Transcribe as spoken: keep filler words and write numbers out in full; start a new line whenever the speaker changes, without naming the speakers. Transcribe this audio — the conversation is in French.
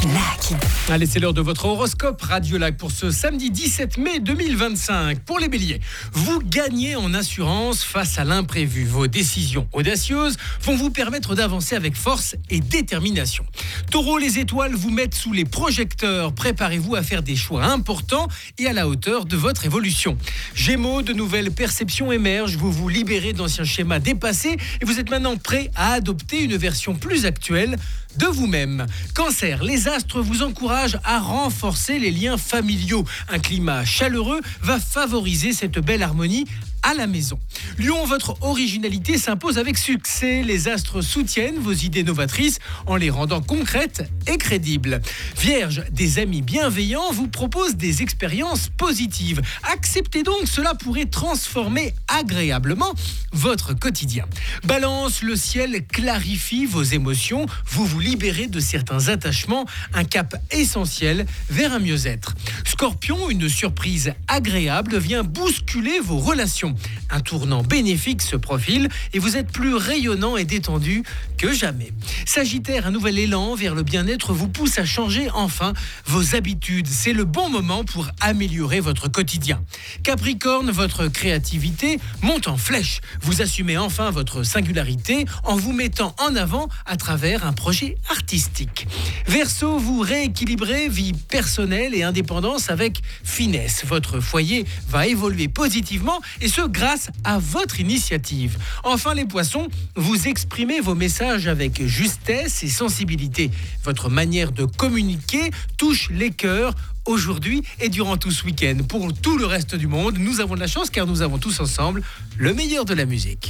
Lac.
Allez, c'est l'heure de votre horoscope Radio Lac pour ce samedi dix-sept mai deux mille vingt-cinq. Pour les béliers, vous gagnez en assurance face à l'imprévu. Vos décisions audacieuses vont vous permettre d'avancer avec force et détermination. Taureau, les étoiles vous mettent sous les projecteurs. Préparez-vous à faire des choix importants et à la hauteur de votre évolution. Gémeaux, de nouvelles perceptions émergent. Vous vous libérez d'anciens schémas dépassés et vous êtes maintenant prêt à adopter une version plus actuelle de vous-même. Cancer, les astres vous encouragent à renforcer les liens familiaux. Un climat chaleureux va favoriser cette belle harmonie à la maison. Lion, votre originalité s'impose avec succès. Les astres soutiennent vos idées novatrices en les rendant concrètes et crédibles. Vierge, des amis bienveillants vous proposent des expériences positives. Acceptez donc, cela pourrait transformer agréablement votre quotidien. Balance, le ciel clarifie vos émotions. Vous vous libérez de certains attachements. Un cap essentiel vers un mieux-être. Scorpion, une surprise agréable vient bousculer vos relations. Un tournant bénéfique se profile et vous êtes plus rayonnant et détendu que jamais. Sagittaire, un nouvel élan vers le bien-être vous pousse à changer enfin vos habitudes. C'est le bon moment pour améliorer votre quotidien. Capricorne, votre créativité monte en flèche. Vous assumez enfin votre singularité en vous mettant en avant à travers un projet artistique. Verseau, vous rééquilibrez vie personnelle et indépendance avec finesse. Votre foyer va évoluer positivement et ce grâce à votre initiative. Enfin les poissons, vous exprimez vos messages avec justesse et sensibilité. Votre manière de communiquer touche les cœurs aujourd'hui et durant tout ce week-end. Pour tout le reste du monde, nous avons de la chance car nous avons tous ensemble le meilleur de la musique.